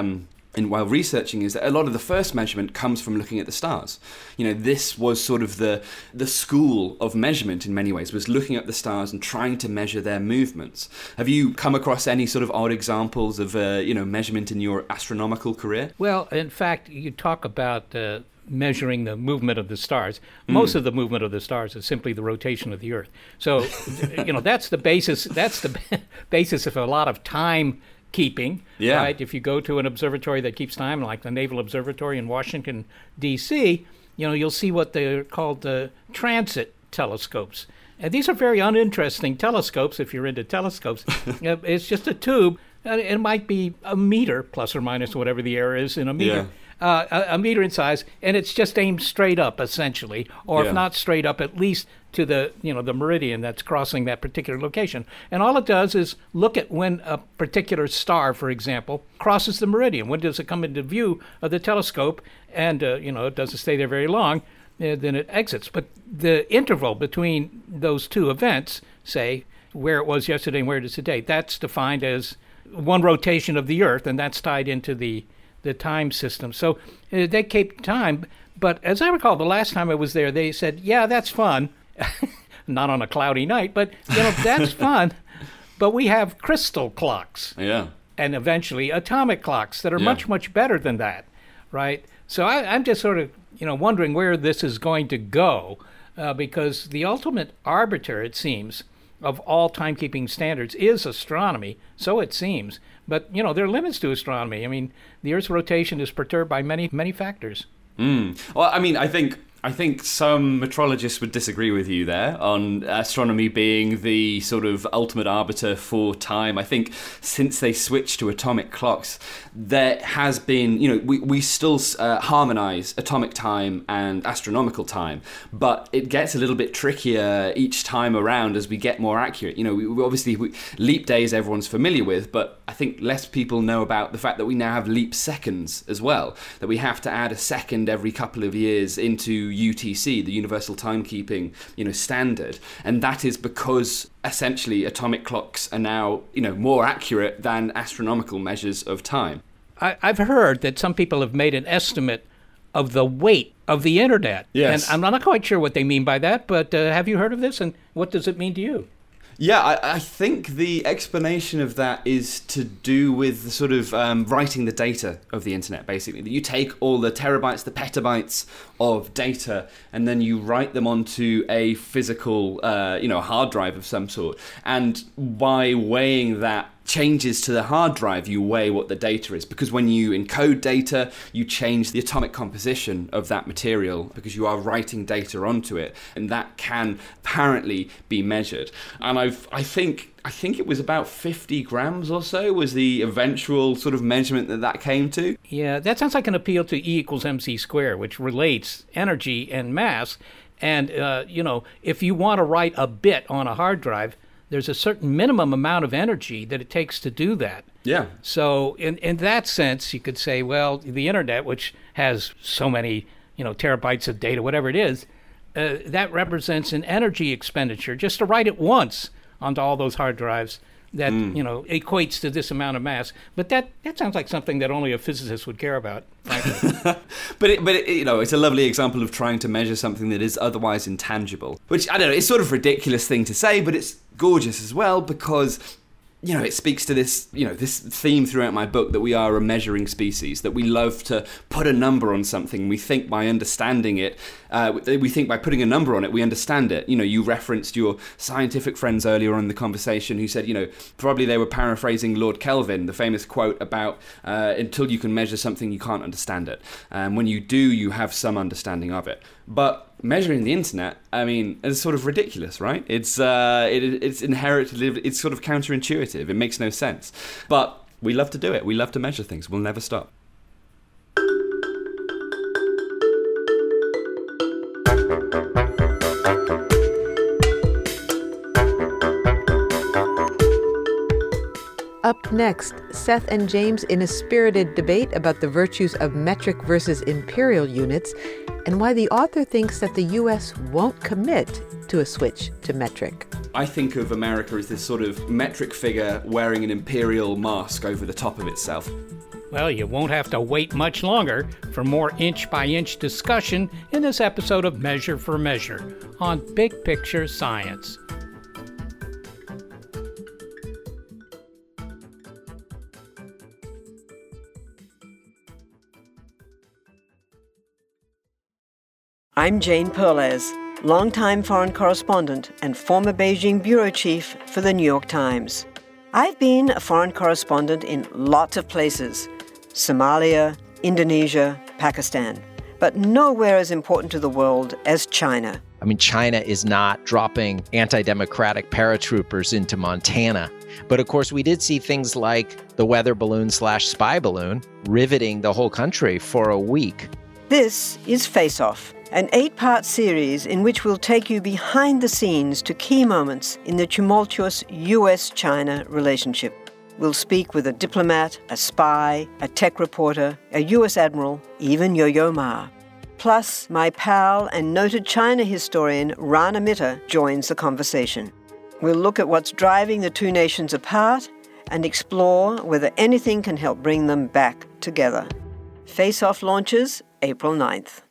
and while researching is that a lot of the first measurement comes from looking at the stars. You know, this was sort of the the school of measurement in many ways, was looking at the stars and trying to measure their movements. Have you come across any sort of odd examples of, uh, you know, measurement in your astronomical career? Well, in fact, you talk about uh, measuring the movement of the stars. Most mm. of the movement of the stars is simply the rotation of the Earth. So, you know, that's the basis. That's the basis of a lot of time keeping, yeah. right? If you go to an observatory that keeps time, like the Naval Observatory in Washington, D C, you know, you'll see what they're called the transit telescopes. And these are very uninteresting telescopes if you're into telescopes. It's just a tube. It might be a meter, plus or minus whatever the error is in a meter. Yeah. Uh, a, a meter in size, and it's just aimed straight up, essentially, or yeah. if not straight up, at least to the you know the meridian that's crossing that particular location. And all it does is look at when a particular star, for example, crosses the meridian. When does it come into view of the telescope? And uh, you know it doesn't stay there very long, uh, then it exits. But the interval between those two events, say where it was yesterday and where it is today, that's defined as one rotation of the Earth, and that's tied into the the time system. So uh, they keep time. But as I recall, the last time I was there, they said, yeah, that's fun. Not on a cloudy night, but, you know, that's fun. But we have crystal clocks. Yeah. And eventually atomic clocks that are yeah. much, much better than that, right? So I, I'm just sort of, you know, wondering where this is going to go, uh, because the ultimate arbiter, it seems, of all timekeeping standards is astronomy, so it seems. But, you know, there are limits to astronomy. I mean, the Earth's rotation is perturbed by many, many factors. Mm. Well, I mean, I think I think some metrologists would disagree with you there on astronomy being the sort of ultimate arbiter for time. I think since they switched to atomic clocks, there has been, you know, we, we still uh, harmonize atomic time and astronomical time, but it gets a little bit trickier each time around as we get more accurate. You know, we, we obviously, we, leap days everyone's familiar with, but I think less people know about the fact that we now have leap seconds as well, that we have to add a second every couple of years into U T C, the Universal Timekeeping, you know, standard, and that is because essentially atomic clocks are now, you know, more accurate than astronomical measures of time. I, I've heard that some people have made an estimate of the weight of the internet. Yes. And I'm not quite sure what they mean by that, but uh, have you heard of this, and what does it mean to you? Yeah, I, I think the explanation of that is to do with the sort of um, writing the data of the internet, basically. That you take all the terabytes, the petabytes of data, and then you write them onto a physical, uh, you know, hard drive of some sort. And by weighing that changes to the hard drive, you weigh what the data is, because when you encode data, you change the atomic composition of that material because you are writing data onto it, and that can apparently be measured. And I've, I think, I think it was about fifty grams or so was the eventual sort of measurement that that came to. Yeah, that sounds like an appeal to E equals mc squared, which relates energy and mass. And uh, you know, if you want to write a bit on a hard drive, there's a certain minimum amount of energy that it takes to do that. Yeah. So in, in that sense, you could say, well, the internet, which has so many, you know, terabytes of data, whatever it is, uh, that represents an energy expenditure just to write it once onto all those hard drives that, mm. you know, equates to this amount of mass. But that, that sounds like something that only a physicist would care about, frankly. but, it, but it, you know, it's a lovely example of trying to measure something that is otherwise intangible. Which, I don't know, it's sort of a ridiculous thing to say, but it's gorgeous as well, because, you know, it speaks to this, you know, this theme throughout my book, that we are a measuring species, that we love to put a number on something. We think by understanding it, uh, we think by putting a number on it, we understand it. You know, you referenced your scientific friends earlier on in the conversation who said, you know, probably they were paraphrasing Lord Kelvin, the famous quote about, uh, until you can measure something, you can't understand it. And um, when you do, you have some understanding of it. But measuring the internet, I mean, it's sort of ridiculous, right? It's uh, it, it's inherently, it's sort of counterintuitive. It makes no sense. But we love to do it. We love to measure things. We'll never stop. Up next, Seth and James in a spirited debate about the virtues of metric versus imperial units, and why the author thinks that the U S won't commit to a switch to metric. I think of America as this sort of metric figure wearing an imperial mask over the top of itself. Well, you won't have to wait much longer for more inch-by-inch discussion in this episode of Measure for Measure on Big Picture Science. I'm Jane Perlez, longtime foreign correspondent and former Beijing bureau chief for the New York Times. I've been a foreign correspondent in lots of places: Somalia, Indonesia, Pakistan, but nowhere as important to the world as China. I mean, China is not dropping anti-democratic paratroopers into Montana. But of course, we did see things like the weather balloon slash spy balloon riveting the whole country for a week. This is Face Off, an eight-part series in which we'll take you behind the scenes to key moments in the tumultuous U S China relationship. We'll speak with a diplomat, a spy, a tech reporter, a U S admiral, even Yo-Yo Ma. Plus, my pal and noted China historian Rana Mitter joins the conversation. We'll look at what's driving the two nations apart and explore whether anything can help bring them back together. Face Off launches April ninth.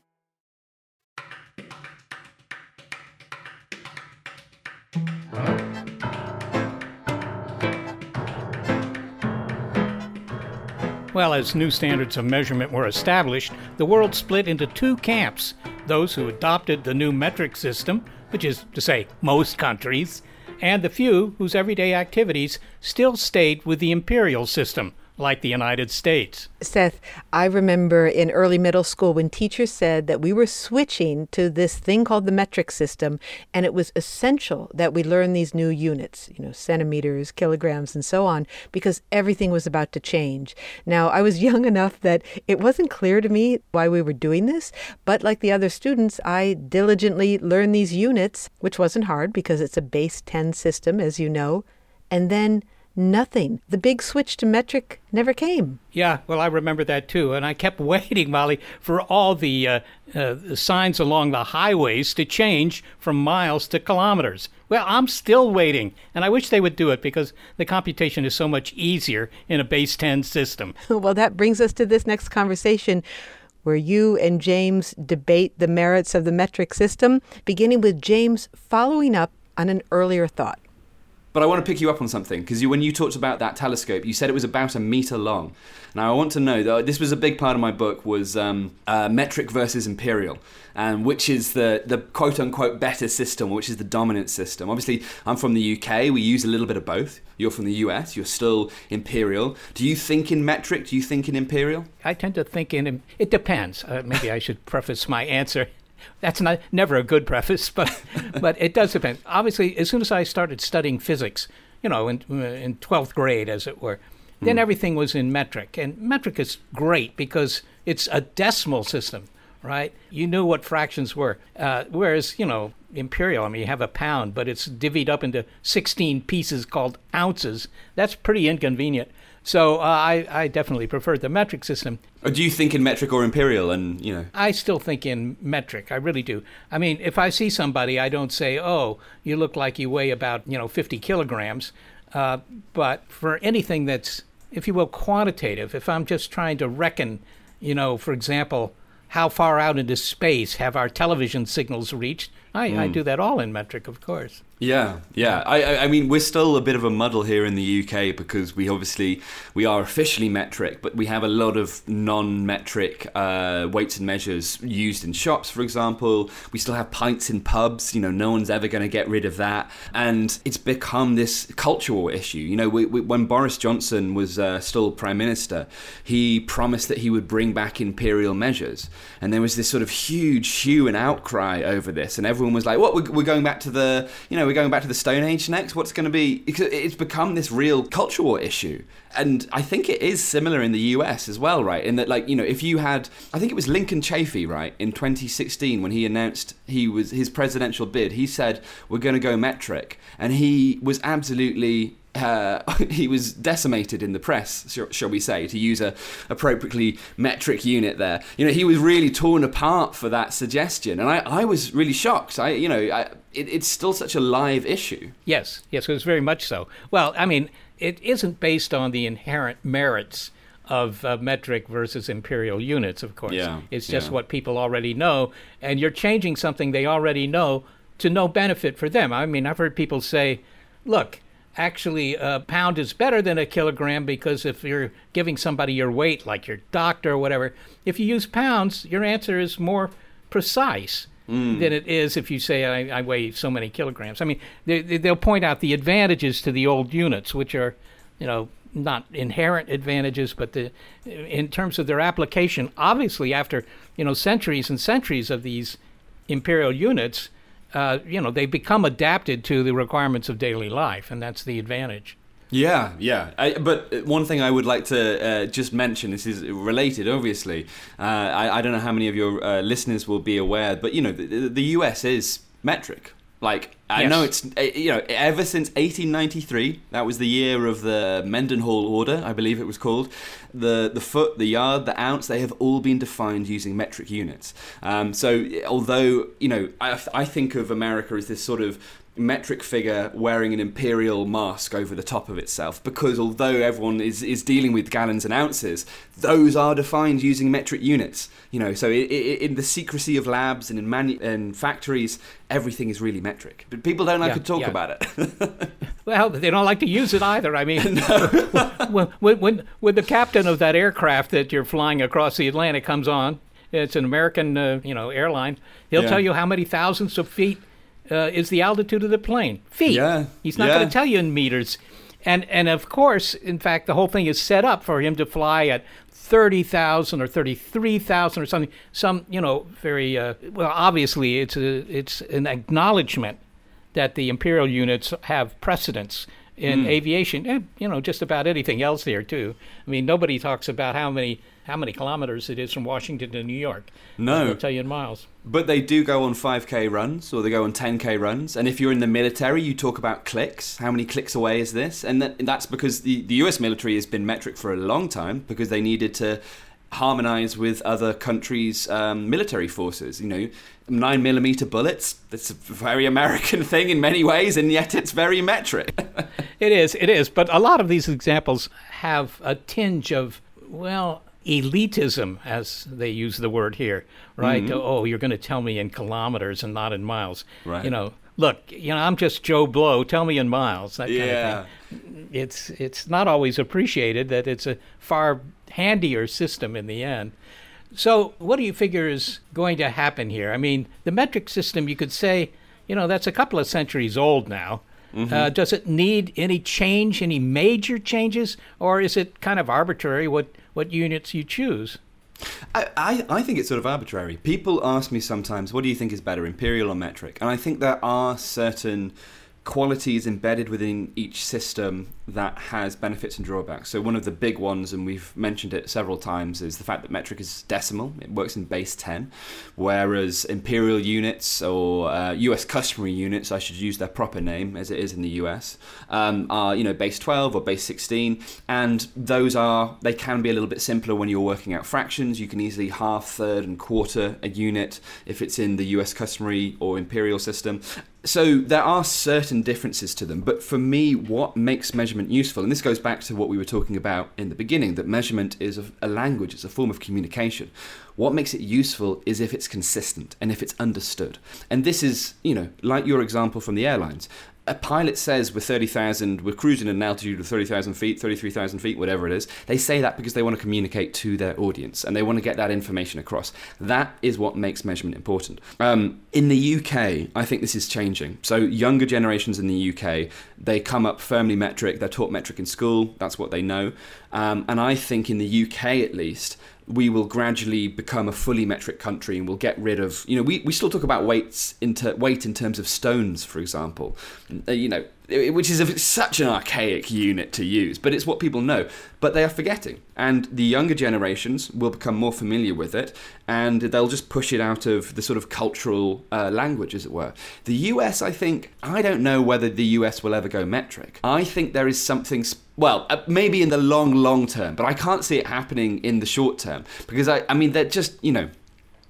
Well, as new standards of measurement were established, the world split into two camps: those who adopted the new metric system, which is to say most countries, and the few whose everyday activities still stayed with the imperial system, like the United States. Seth, I remember in early middle school when teachers said that we were switching to this thing called the metric system, and it was essential that we learn these new units, you know, centimeters, kilograms, and so on, because everything was about to change. Now, I was young enough that it wasn't clear to me why we were doing this, but like the other students, I diligently learned these units, which wasn't hard because it's a base ten system, as you know, and then nothing. The big switch to metric never came. Yeah, well, I remember that too. And I kept waiting, Molly, for all the, uh, uh, the signs along the highways to change from miles to kilometers. Well, I'm still waiting. And I wish they would do it because the computation is so much easier in a base ten system. Well, that brings us to this next conversation, where you and James debate the merits of the metric system, beginning with James following up on an earlier thought. But I want to pick you up on something, because you, when you talked about that telescope, you said it was about a meter long. Now, I want to know, though, this was a big part of my book, was um, uh, metric versus imperial, and which is the, the quote-unquote better system, which is the dominant system. Obviously, I'm from the U K. We use a little bit of both. You're from the U S. You're still imperial. Do you think in metric? Do you think in imperial? I tend to think in... It depends. Uh, maybe I should preface my answer. That's not never a good preface, but but it does depend. Obviously, as soon as I started studying physics, you know, in in twelfth grade, as it were, then mm. everything was in metric. And metric is great because it's a decimal system, right? You knew what fractions were. Uh, whereas, you know, imperial, I mean, you have a pound, but it's divvied up into sixteen pieces called ounces. That's pretty inconvenient. So uh, I, I definitely prefer the metric system. Or do you think in metric or imperial? And you know, I still think in metric. I really do. I mean, if I see somebody, I don't say, "Oh, you look like you weigh about you know fifty kilograms." Uh, but for anything that's, if you will, quantitative, if I'm just trying to reckon, you know, for example, how far out into space have our television signals reached, I, mm. I do that all in metric, of course. Yeah, yeah. I, I mean, we're still a bit of a muddle here in the U K because we obviously, we are officially metric, but we have a lot of non-metric uh, weights and measures used in shops, for example. We still have pints in pubs. You know, no one's ever going to get rid of that. And it's become this cultural issue. You know, we, we, when Boris Johnson was uh, still Prime Minister, he promised that he would bring back imperial measures. And there was this sort of huge hue and outcry over this. And everyone was like, what, we're, we're going back to the, you know, we're going back to the Stone Age next? What's going to be... It's become this real cultural issue. And I think it is similar in the U S as well, right? In that, like, you know, if you had... I think it was Lincoln Chafee, right, in twenty sixteen when he announced he was his presidential bid, he said, we're going to go metric. And he was absolutely... Uh, he was decimated in the press, shall, shall we say, to use a appropriately metric unit there. You know, he was really torn apart for that suggestion, and I, I was really shocked. I, you know, I, it, it's still such a live issue. Yes, yes, it was very much so. Well, I mean, it isn't based on the inherent merits of uh, metric versus imperial units, of course. Yeah, it's just yeah. what people already know, and you're changing something they already know to no benefit for them. I mean, I've heard people say, look, actually a pound is better than a kilogram because if you're giving somebody your weight, like your doctor or whatever, if you use pounds, your answer is more precise mm. than it is if you say, I, I weigh so many kilograms. I mean, they, they'll point out the advantages to the old units, which are, you know, not inherent advantages, but the, in terms of their application, obviously after, you know, centuries and centuries of these imperial units, uh, you know, they become adapted to the requirements of daily life, and that's the advantage. Yeah, yeah. I, but one thing I would like to uh, just mention, this is related, obviously. Uh, I, I don't know how many of your uh, listeners will be aware, but, you know, the, the U S is metric. Like, I yes. know it's, you know, ever since eighteen ninety-three, that was the year of the Mendenhall Order, I believe it was called, the the foot, the yard, the ounce, they have all been defined using metric units. Um, so, although, you know, I, I think of America as this sort of metric figure wearing an imperial mask over the top of itself, because although everyone is, is dealing with gallons and ounces, those are defined using metric units. You know, so it, it, in the secrecy of labs and in manu- and factories, everything is really metric. But people don't like yeah, to talk yeah. about it. Well, they don't like to use it either. I mean, when, when, when, when the captain of that aircraft that you're flying across the Atlantic comes on, it's an American, uh, you know, airline, he'll Yeah. tell you how many thousands of feet Uh, is the altitude of the plane. Feet. Yeah. He's not yeah. going to tell you in meters. And and of course, in fact, the whole thing is set up for him to fly at thirty thousand or thirty-three thousand or something. Some, you know, very, uh, well, obviously it's a, it's an acknowledgement that the imperial units have precedence in mm. aviation, and, you know, just about anything else there, too. I mean, nobody talks about how many how many kilometers it is from Washington to New York. No. They'll tell you in miles. But they do go on five K runs, or they go on ten K runs. And if you're in the military, you talk about clicks. How many clicks away is this? And that, that's because the, the U S military has been metric for a long time, because they needed to harmonize with other countries' um, military forces. You know, nine millimeter bullets, that's a very American thing in many ways, and yet it's very metric. It is, it is. But a lot of these examples have a tinge of, well, elitism, as they use the word here, right? Mm-hmm. Oh, you're going to tell me in kilometers and not in miles. Right. You know, look, you know, I'm just Joe Blow. Tell me in miles. That kind yeah. of thing. It's it's not always appreciated that it's a far handier system in the end. So, what do you figure is going to happen here? I mean, the metric system, you could say, you know, that's a couple of centuries old now. Mm-hmm. Uh, does it need any change, any major changes, or is it kind of arbitrary what, what units you choose? I, I, I think it's sort of arbitrary. People ask me sometimes, what do you think is better, imperial or metric? And I think there are certain qualities embedded within each system that has benefits and drawbacks. So one of the big ones, and we've mentioned it several times, is the fact that metric is decimal. It works in base ten, whereas imperial units, or uh, U S customary units, I should use their proper name as it is in the U S, um, are, you know, base twelve or base sixteen, and those are, they can be a little bit simpler when you're working out fractions. You can easily half, third, and quarter a unit if it's in the U S customary or imperial system. So there are certain differences to them, but for me, what makes measurement useful, and this goes back to what we were talking about in the beginning, that measurement is a, a language, it's a form of communication. What makes it useful is if it's consistent and if it's understood. And this is, you know, like your example from the airlines. A pilot says we're thirty thousand, we're cruising at an altitude of thirty thousand feet, thirty-three thousand feet, whatever it is. They say that because they want to communicate to their audience and they want to get that information across. That is what makes measurement important. Um, in the U K, I think this is changing. So younger generations in the U K, they come up firmly metric. They're taught metric in school. That's what they know. Um, and I think in the U K, at least, we will gradually become a fully metric country, and we'll get rid of, you know, we, we still talk about weights into weight in terms of stones, for example, uh, you know, which is a, such an archaic unit to use, but it's what people know. But they are forgetting, and the younger generations will become more familiar with it, and they'll just push it out of the sort of cultural uh, language, as it were. The U S, I think, I don't know whether the U S will ever go metric. I think there is something, sp- well, uh, maybe in the long, long term, but I can't see it happening in the short term, because I, I mean, they're just, you know,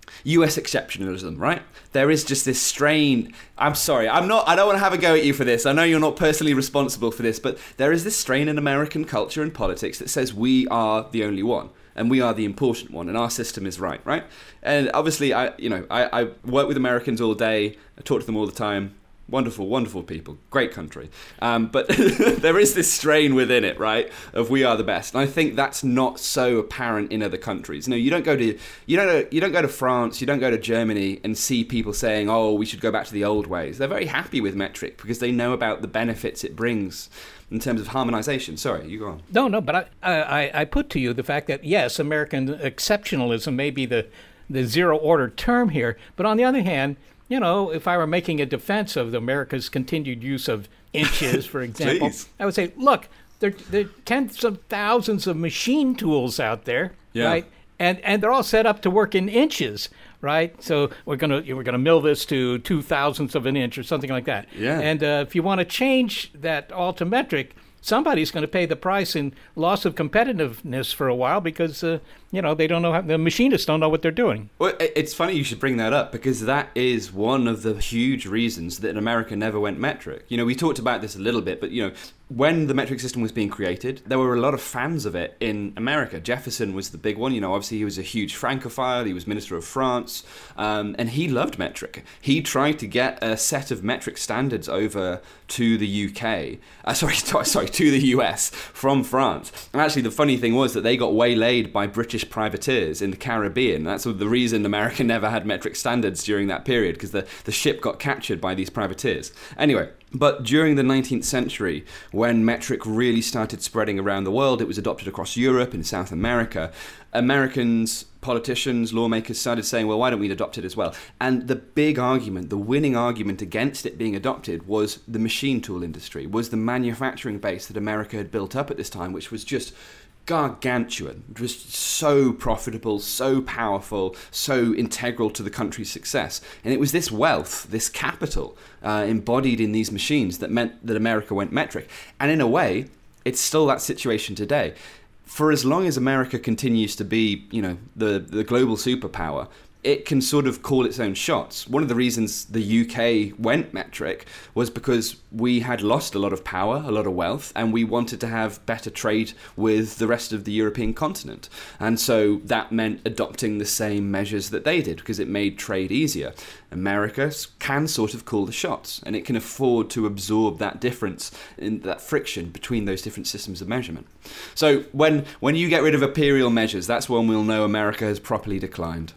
U S exceptionalism, right? There is just this strain. I'm sorry, I'm not, I don't want to have a go at you for this. I know you're not personally responsible for this, but there is this strain in American culture and politics that says we are the only one. And we are the important one, and our system is right, right? And obviously, I, you know, I, I work with Americans all day. I talk to them all the time. Wonderful, wonderful people. Great country. Um, but there is this strain within it, right, of we are the best. And I think that's not so apparent in other countries. You know, you don't go to you don't you don't go to France, you don't go to Germany and see people saying, "Oh, we should go back to the old ways." They're very happy with metric because they know about the benefits it brings in terms of harmonization. Sorry, you go on. No, no, but I, I, I put to you the fact that, yes, American exceptionalism may be the, the zero-order term here, but on the other hand, you know, if I were making a defense of America's continued use of inches, for example, I would say, look, there, there are tens of thousands of machine tools out there, yeah. right? And and they're all set up to work in inches, right? So we're gonna we're gonna mill this to two thousandths of an inch or something like that. Yeah. And uh, if you want to change that all to metric, somebody's going to pay the price in loss of competitiveness for a while because, uh, you know, they don't know how, the machinists don't know what they're doing. Well, it's funny you should bring that up because that is one of the huge reasons that America never went metric. You know, we talked about this a little bit, but, you know, when the metric system was being created, there were a lot of fans of it in America. Jefferson was the big one. You know, obviously he was a huge Francophile. He was Minister of France, um, and he loved metric. He tried to get a set of metric standards over to the U K. Uh, sorry, sorry, to the U S from France. And actually, the funny thing was that they got waylaid by British privateers in the Caribbean. That's the reason America never had metric standards during that period, because the, the ship got captured by these privateers. Anyway, but during the nineteenth century, when metric really started spreading around the world, it was adopted across Europe and South America. Americans, politicians, lawmakers started saying, well, why don't we adopt it as well? And the big argument, the winning argument against it being adopted was the machine tool industry, was the manufacturing base that America had built up at this time, which was just gargantuan, just so profitable, so powerful, so integral to the country's success. And it was this wealth, this capital uh, embodied in these machines that meant that America went metric. And in a way, it's still that situation today. For as long as America continues to be, you know, the, the global superpower, it can sort of call its own shots. One of the reasons the U K went metric was because we had lost a lot of power, a lot of wealth, and we wanted to have better trade with the rest of the European continent. And so that meant adopting the same measures that they did because it made trade easier. America can sort of call the shots, and it can afford to absorb that difference, in that friction between those different systems of measurement. So when when you get rid of imperial measures, that's when we'll know America has properly declined.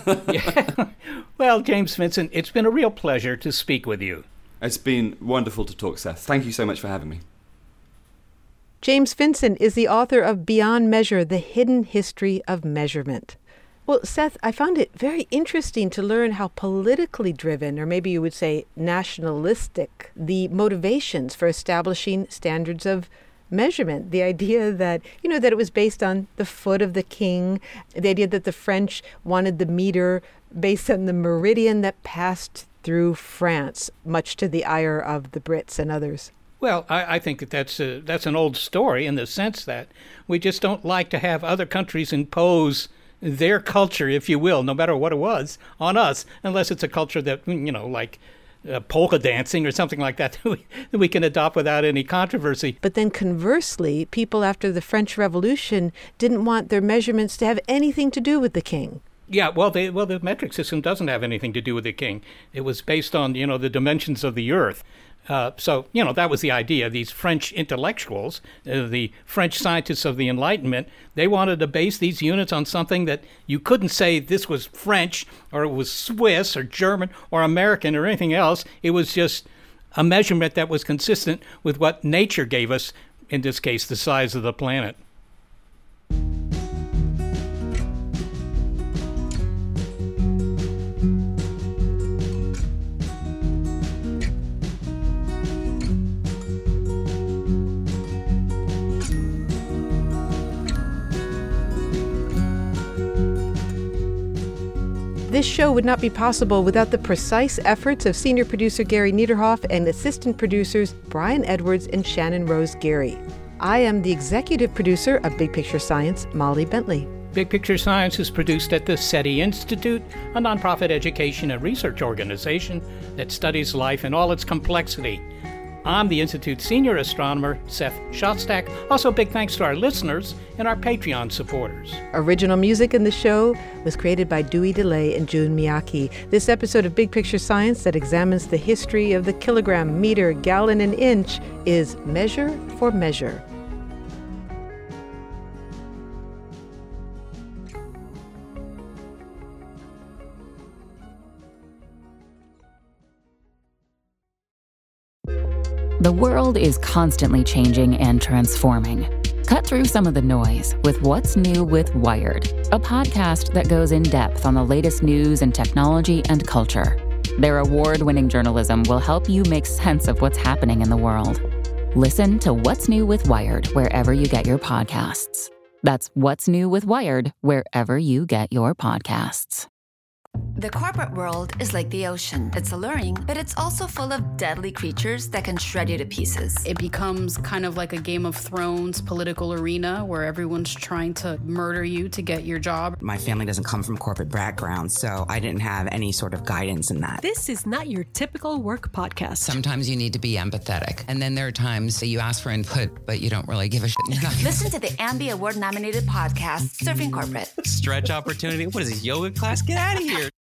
Yeah. Well, James Vincent, it's been a real pleasure to speak with you. It's been wonderful to talk, Seth. Thank you so much for having me. James Vincent is the author of Beyond Measure, The Hidden History of Measurement. Well, Seth, I found it very interesting to learn how politically driven, or maybe you would say nationalistic, the motivations for establishing standards of measurement. The idea that, you know, that it was based on the foot of the king, the idea that the French wanted the meter based on the meridian that passed through France, much to the ire of the Brits and others. Well, I, I think that that's, a, that's an old story in the sense that we just don't like to have other countries impose their culture, if you will, no matter what it was, on us, unless it's a culture that, you know, like uh, polka dancing or something like that, that we, that we can adopt without any controversy. But then conversely, people after the French Revolution didn't want their measurements to have anything to do with the king. Yeah, well, they, well, the metric system doesn't have anything to do with the king. It was based on, you know, the dimensions of the earth. Uh, so, you know, that was the idea. These French intellectuals, uh, the French scientists of the Enlightenment, they wanted to base these units on something that you couldn't say this was French or it was Swiss or German or American or anything else. It was just a measurement that was consistent with what nature gave us, in this case, the size of the planet. This show would not be possible without the precise efforts of senior producer Gary Niederhoff and assistant producers Brian Edwards and Shannon Rose Gary. I am the executive producer of Big Picture Science, Molly Bentley. Big Picture Science is produced at the SETI Institute, a nonprofit education and research organization that studies life in all its complexity. I'm the Institute's senior astronomer, Seth Shostak. Also, big thanks to our listeners and our Patreon supporters. Original music in the show was created by Dewey DeLay and June Miyake. This episode of Big Picture Science that examines the history of the kilogram, meter, gallon, and inch is Measure for Measure. The world is constantly changing and transforming. Cut through some of the noise with What's New with Wired, a podcast that goes in depth on the latest news and technology and culture. Their award-winning journalism will help you make sense of what's happening in the world. Listen to What's New with Wired wherever you get your podcasts. That's What's New with Wired wherever you get your podcasts. The corporate world is like the ocean. It's alluring, but it's also full of deadly creatures that can shred you to pieces. It becomes kind of like a Game of Thrones political arena where everyone's trying to murder you to get your job. My family doesn't come from corporate background, so I didn't have any sort of guidance in that. This is not your typical work podcast. Sometimes you need to be empathetic, and then there are times that you ask for input, but you don't really give a shit. Listen to the Ambie Award-nominated podcast, Surfing Corporate. Stretch opportunity? What is this, yoga class? Get out of here.